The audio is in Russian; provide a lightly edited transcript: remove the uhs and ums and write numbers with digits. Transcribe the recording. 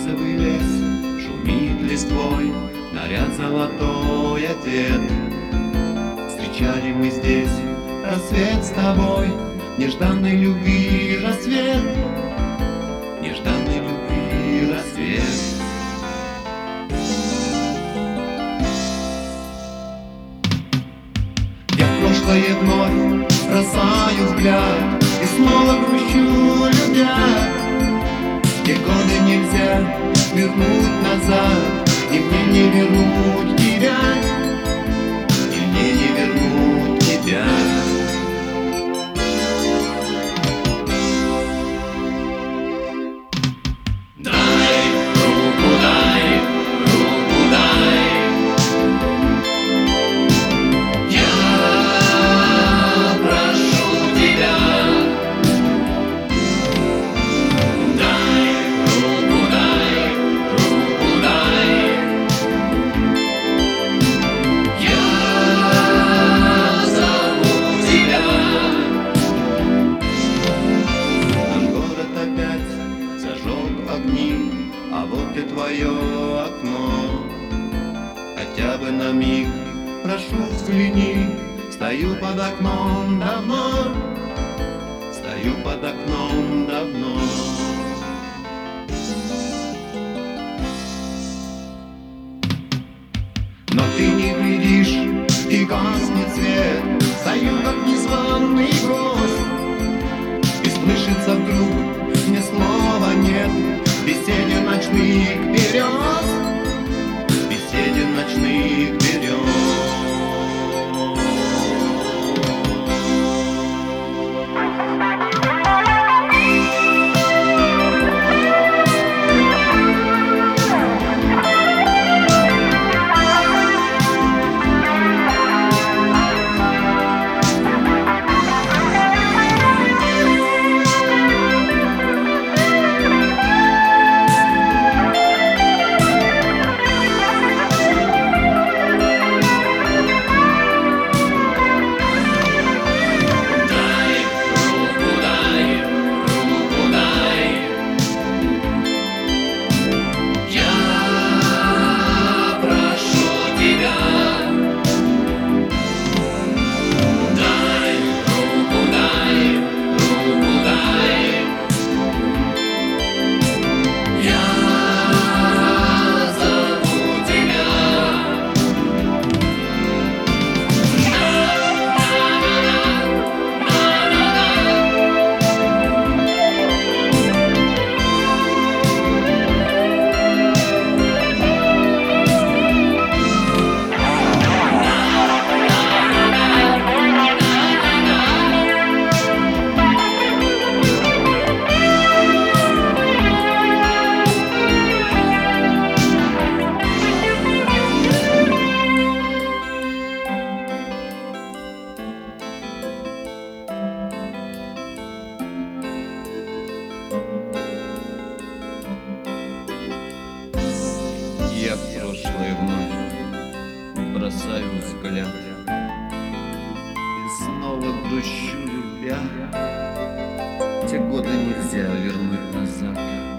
Березовый лес шумит листвой, наряд золотой одет. Встречали мы здесь рассвет с тобой, нежданной любви рассвет, нежданной любви рассвет. Я в прошлое вновь бросаю взгляд и снова грущу, любя. Те годы нельзя вернуть назад, и мне не вернуть тебя, и мне не вернуть тебя. Дай руку, дай руку, дай. Я прошу тебя. А вот и твое окно. Хотя бы на миг, прошу, взгляни. Стою под окном давно, стою под окном давно. Но ты не глядишь, и гаснет свет. Стою, как незваный гость, и слышится вдруг ни слова нет. Беседе ночных берез, беседе ночных берез. Я в прошлое вновь бросаю взгляд и снова грущу, любя. Те годы нельзя вернуть назад.